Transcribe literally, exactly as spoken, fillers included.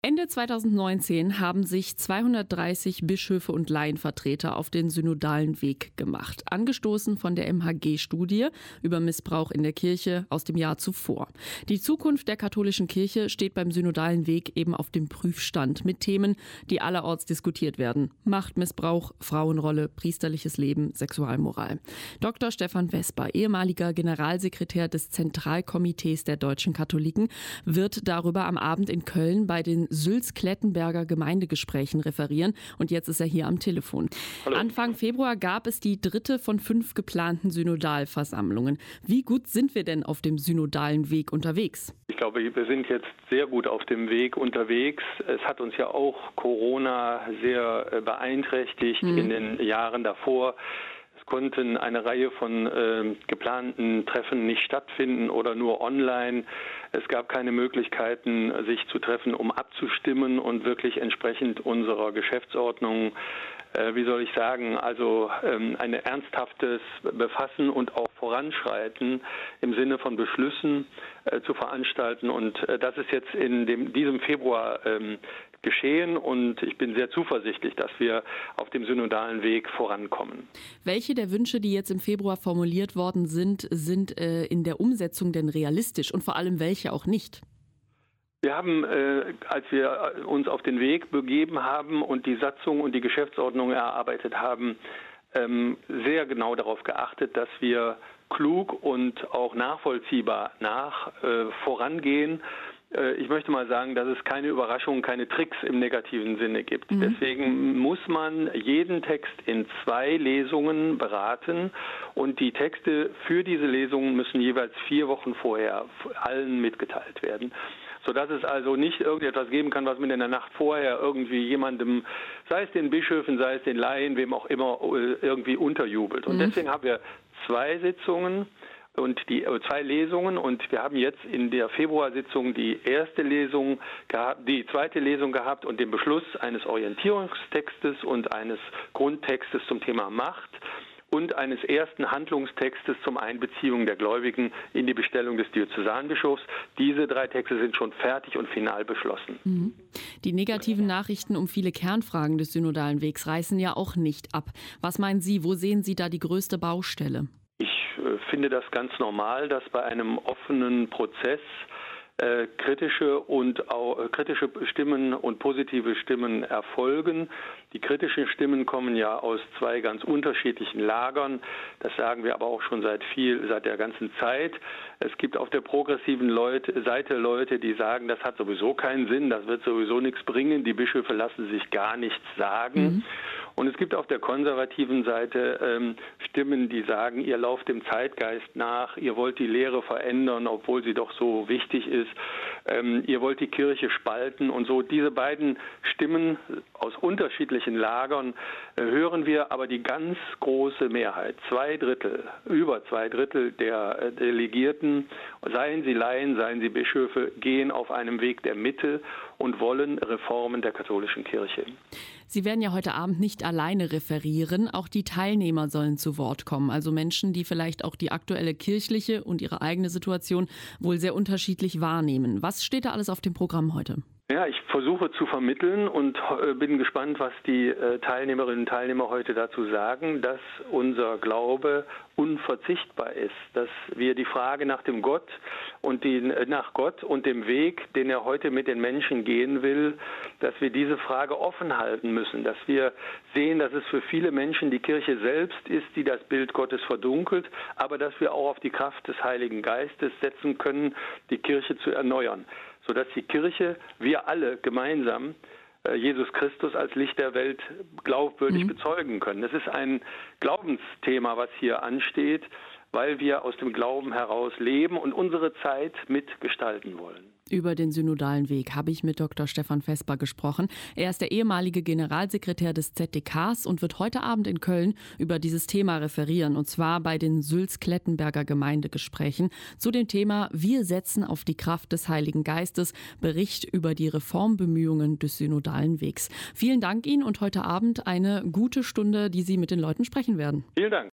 Ende zweitausendneunzehn haben sich zweihundertdreißig Bischöfe und Laienvertreter auf den synodalen Weg gemacht, angestoßen von der M H G-Studie über Missbrauch in der Kirche aus dem Jahr zuvor. Die Zukunft der katholischen Kirche steht beim synodalen Weg eben auf dem Prüfstand mit Themen, die allerorts diskutiert werden. Machtmissbrauch, Frauenrolle, priesterliches Leben, Sexualmoral. Doktor Stefan Vesper, ehemaliger Generalsekretär des Zentralkomitees der deutschen Katholiken, wird darüber am Abend in Köln bei den Sülz-Klettenberger Gemeindegesprächen referieren und jetzt ist er hier am Telefon. Hallo. Anfang Februar gab es die dritte von fünf geplanten Synodalversammlungen. Wie gut sind wir denn auf dem synodalen Weg unterwegs? Ich glaube, wir sind jetzt sehr gut auf dem Weg unterwegs. Es hat uns ja auch Corona sehr beeinträchtigt mhm. in den Jahren davor. Es konnten eine Reihe von äh, geplanten Treffen nicht stattfinden oder nur online. Es gab keine Möglichkeiten, sich zu treffen, um abzustimmen und wirklich entsprechend unserer Geschäftsordnung, äh, wie soll ich sagen, also ähm, ein ernsthaftes Befassen und auch Voranschreiten im Sinne von Beschlüssen äh, zu veranstalten. Und äh, das ist jetzt in dem, diesem Februar ähm, geschehen und ich bin sehr zuversichtlich, dass wir auf dem synodalen Weg vorankommen. Welche der Wünsche, die jetzt im Februar formuliert worden sind, sind äh, in der Umsetzung denn realistisch und vor allem welche auch nicht? Wir haben, äh, als wir uns auf den Weg begeben haben und die Satzung und die Geschäftsordnung erarbeitet haben, ähm, sehr genau darauf geachtet, dass wir klug und auch nachvollziehbar nach äh, vorangehen. Ich möchte mal sagen, dass es keine Überraschungen, keine Tricks im negativen Sinne gibt. Mhm. Deswegen muss man jeden Text in zwei Lesungen beraten und die Texte für diese Lesungen müssen jeweils vier Wochen vorher allen mitgeteilt werden. Sodass es also nicht irgendetwas geben kann, was man in der Nacht vorher irgendwie jemandem, sei es den Bischöfen, sei es den Laien, wem auch immer, irgendwie unterjubelt. Und mhm. deswegen haben wir zwei Sitzungen und die zwei Lesungen und wir haben jetzt in der Februarsitzung die erste Lesung gehabt, die zweite Lesung gehabt und den Beschluss eines Orientierungstextes und eines Grundtextes zum Thema Macht und eines ersten Handlungstextes zum Einbeziehung der Gläubigen in die Bestellung des Diözesanbischofs. Diese drei Texte sind schon fertig und final beschlossen. Mhm. Die negativen Nachrichten um viele Kernfragen des synodalen Wegs reißen ja auch nicht ab. Was meinen Sie, wo sehen Sie da die größte Baustelle? Ich finde das ganz normal, dass bei einem offenen Prozess äh, kritische und auch äh, kritische Stimmen und positive Stimmen erfolgen. Die kritischen Stimmen kommen ja aus zwei ganz unterschiedlichen Lagern. Das sagen wir aber auch schon seit viel, seit der ganzen Zeit. Es gibt auf der progressiven Leute, Seite Leute, die sagen, das hat sowieso keinen Sinn, das wird sowieso nichts bringen. Die Bischöfe lassen sich gar nichts sagen. Mhm. Und es gibt auf der konservativen Seite ähm, Stimmen, die sagen, ihr lauft dem Zeitgeist nach, ihr wollt die Lehre verändern, obwohl sie doch so wichtig ist. Ähm, ihr wollt die Kirche spalten und so. Diese beiden Stimmen aus unterschiedlichen Lagern äh, hören wir, aber die ganz große Mehrheit, zwei Drittel, über zwei Drittel der äh, Delegierten, seien sie Laien, seien sie Bischöfe, gehen auf einem Weg der Mitte und wollen Reformen der katholischen Kirche. Sie werden ja heute Abend nicht alleine referieren, auch die Teilnehmer sollen zu Wort kommen, also Menschen, die vielleicht auch die aktuelle kirchliche und ihre eigene Situation wohl sehr unterschiedlich wahrnehmen. Was steht da alles auf dem Programm heute? Ja, ich versuche zu vermitteln und bin gespannt, was die Teilnehmerinnen und Teilnehmer heute dazu sagen, dass unser Glaube unverzichtbar ist, dass wir die Frage nach dem Gott und die, nach Gott und dem Weg, den er heute mit den Menschen gehen will, dass wir diese Frage offen halten müssen, dass wir sehen, dass es für viele Menschen die Kirche selbst ist, die das Bild Gottes verdunkelt, aber dass wir auch auf die Kraft des Heiligen Geistes setzen können, die Kirche zu erneuern, sodass die Kirche, wir alle gemeinsam, Jesus Christus als Licht der Welt glaubwürdig mhm. bezeugen können. Es ist ein Glaubensthema, was hier ansteht, weil wir aus dem Glauben heraus leben und unsere Zeit mitgestalten wollen. Über den synodalen Weg habe ich mit Doktor Stefan Vesper gesprochen. Er ist der ehemalige Generalsekretär des Z D Ks und wird heute Abend in Köln über dieses Thema referieren, und zwar bei den Sülz-Klettenberger Gemeindegesprächen zu dem Thema Wir setzen auf die Kraft des Heiligen Geistes, Bericht über die Reformbemühungen des synodalen Wegs. Vielen Dank Ihnen und heute Abend eine gute Stunde, die Sie mit den Leuten sprechen werden. Vielen Dank.